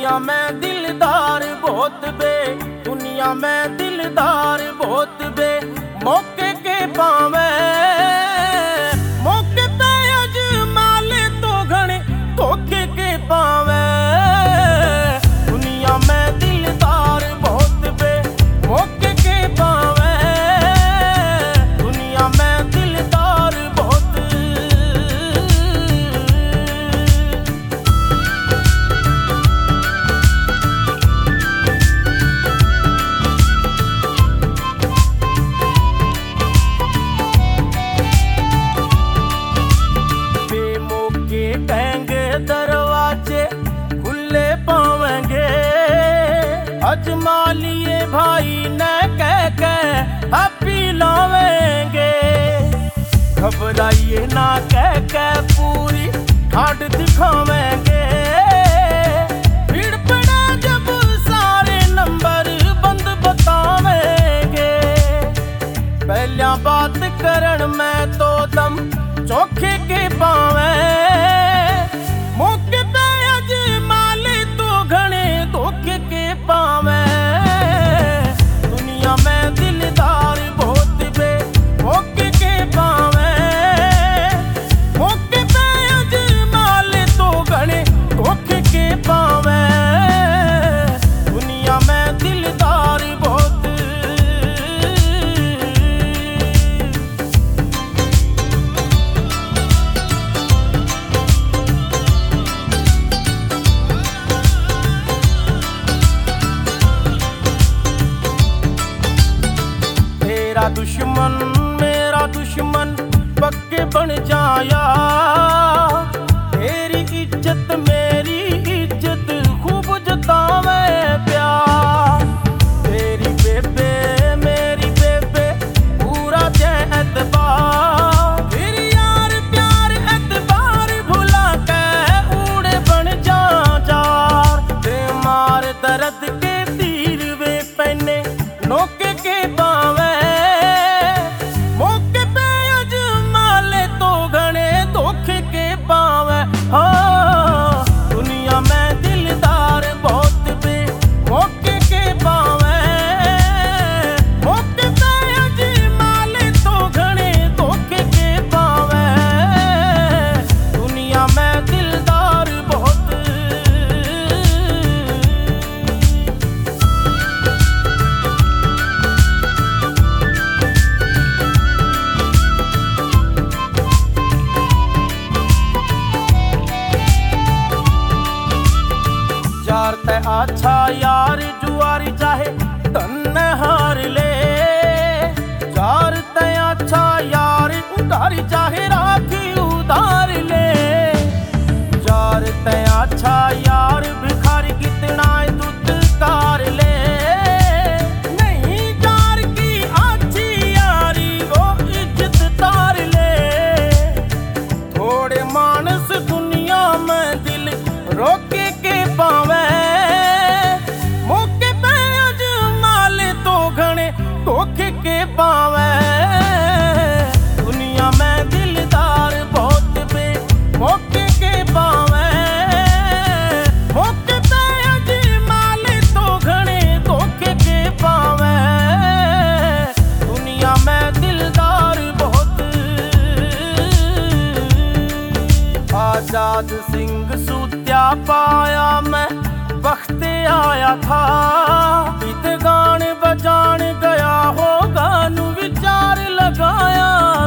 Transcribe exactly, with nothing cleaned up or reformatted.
दुनिया में दिलदार बहुत बे, दुनिया में दिलदार बहुत बे, मौके के पावे मौके पे अजमाल तो घणे धोखे के पावे। दुनिया में दिलदार बहुत बे, मौके के पावे, दुनिया में दिलदार बहुत। दरवाजे खुले पावेंगे, अजमा लिए भाई ने कह के हैप्पी लावेंगे। घबराइए ना कह के पूरी ठाट दिखावेंगे। भीड़ पड़ा जब सारे नंबर बंद बतावेंगे। पहला बात करण में तो दम चौखे के पावे, मौके पे अजमाल तो घणे धोखे के पावे। दुनिया में दिलदार बहुत बे, मौके के पावे, मौके पे अजमाल तो घणे धोखे के पावे। दुनिया में दिलदार बहुत। मेरा दुश्मन मेरा दुश्मन पक्के बन जाया। तेरी इज्जत मेरी इज्जत खूब जतावे प्यार। तेरी बेबे मेरी बेबे पूरा जय एतबार। फिर यार प्यार एतबार भुला के उड़े बन जा जार। ते मार दर्द के तीर वे पहने नोके के पावे। हाँ, दुनिया में दिलदार बहुत बे, मौके के पावे, मौके पे अजमाल तो घणे धोखे के पावे। दुनिया में दिलदार बहुत। यार ते अच्छा यार जुआरी चाहे धन हार ले। यार ते अच्छा यार उधारी चाहे राखी उधार ले। यार ते अच्छा यार भिखारी कितना दुदकार ले। नहीं यार की अच्छी यारी वो इज्जत तार ले। थोड़े मानस दुनिया में दिल रोके के पावे, मौके पे अजमाल तो घणे धोखे के पावे। दुनिया में दिलदार बहुत बे, मौके के पावे, मौके पे अजमाल तो घणे धोखे के पावे। दुनिया में दिलदार बहुत। आजाद सिंह सूत्या पाया मैं वक्त आया था। गीत गान बजान गया होगा नु विचार लगाया